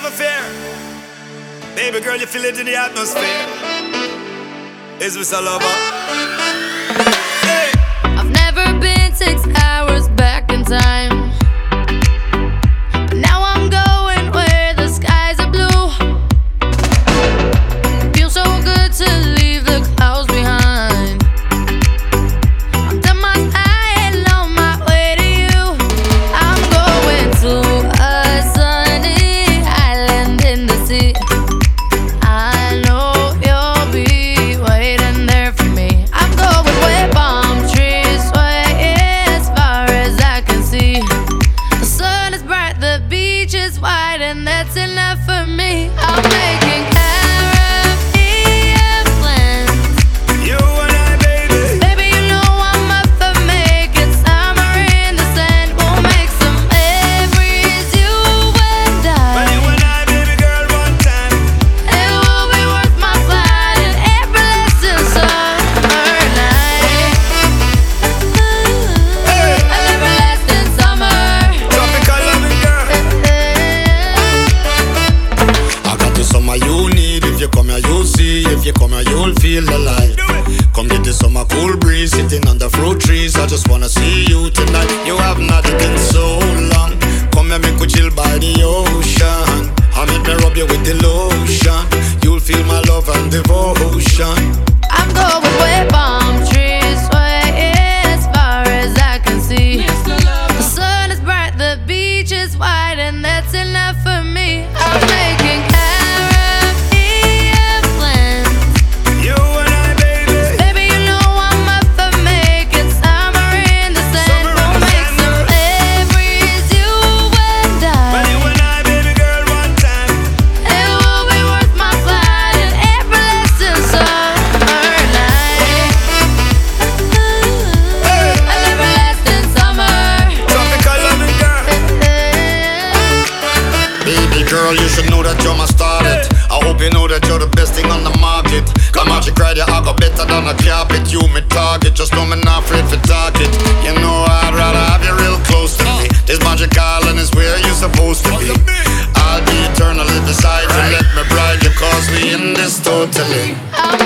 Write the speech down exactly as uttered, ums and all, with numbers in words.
love affair. Baby girl, you feel it in the atmosphere. Is this a lover? Hey. I've never been six hours back in time, but now I'm going where the skies are blue. Feels so good to leave the clouds behind. I'm done my side on my way to you. I'm going to a sunny island in the sea. I know you'll be waiting there for me. I'm going where palm trees sway as far as I can see. The sun is bright, the beach is wide, and that's enough for me. I'm making Caribbean plans. You and I, baby. Baby, you know I'm up for making summer in the sand. We'll make some memories, you and But I. you and I, baby girl, one time. It will be worth my flight and every lesson summer night. Hey. An everlasting summer. Tropical loving girl. I got the summer you need. If you come here, you'll see. If you come here, you'll feel alive. Do it. Come get the summer cool breeze, sitting under fruit trees. I just wanna see you tonight. You have not been so long. Come here, make we chill by the ocean. I make me rub you with the lotion. You'll feel my love and devotion. I'm going where palm trees sway as far as I can see. The sun is bright, the beach is wide, and that's enough for me. I'm making Caribbean plans. You and I, baby. Baby, you know I'm up for making summer in the sand. Summer in We'll the make sand, some girl. memories, you and But you I. and I, baby girl, one time. It will be worth my flight and every lesson summer night. Hey. An everlasting summer. Tropical loving girl. Baby girl, you should know that you're my starlet. I hope you know that you're the best thing on the market. Come out, you cry, I got better than a carpet. You me target, just know me not afraid for target. You know I'd rather have you real close to me. This magic island is where you're supposed to be. I'll be eternally beside you. Let me bride you, cause we in this totally. I'm